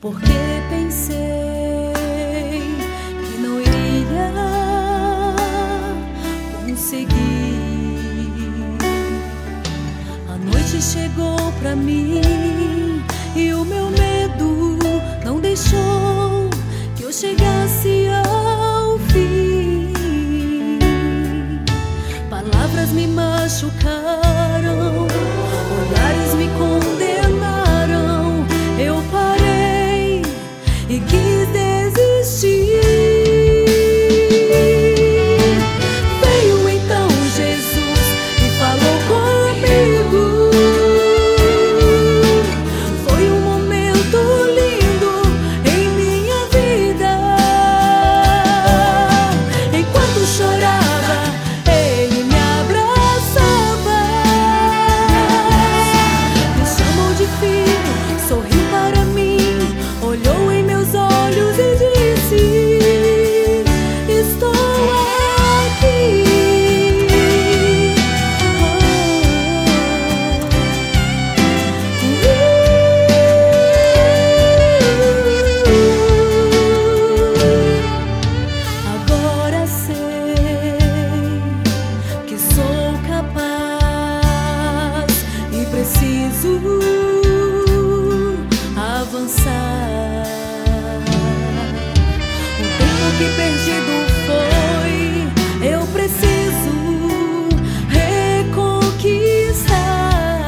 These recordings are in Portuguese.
porque pensei que não iria conseguir. A noite chegou pra mim e o meu medo não deixou que eu chegasse ao fim. Palavras me machucaram, olhares me condenaram. Eu parei e quis desistir. Veio então Jesus e falou comigo. Foi um momento lindo em minha vida. Enquanto chorava, Ele me abraçava, me chamou de filho, sorriu para mim, olhou em meus olhos e disse: estou aqui. Agora sei que sou capaz e preciso avançar. O tempo que perdido foi, eu preciso reconquistar.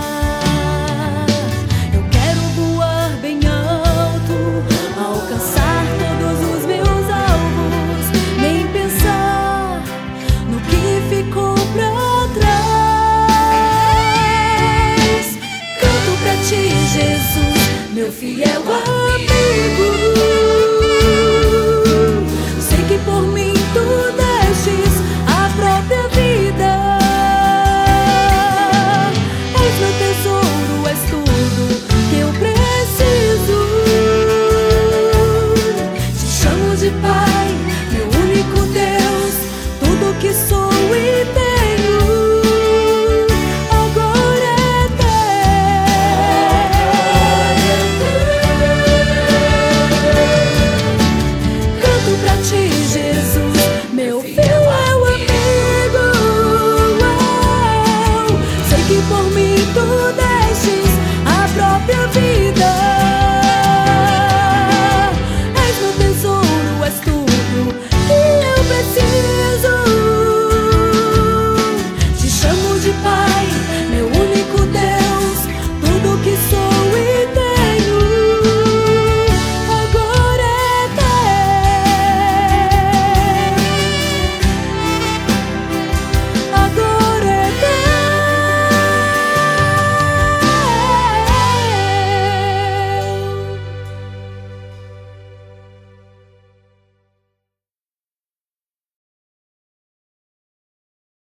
Eu quero voar bem alto, alcançar todos os meus alvos, nem pensar no que ficou pra trás. Canto pra ti, Jesus, meu fiel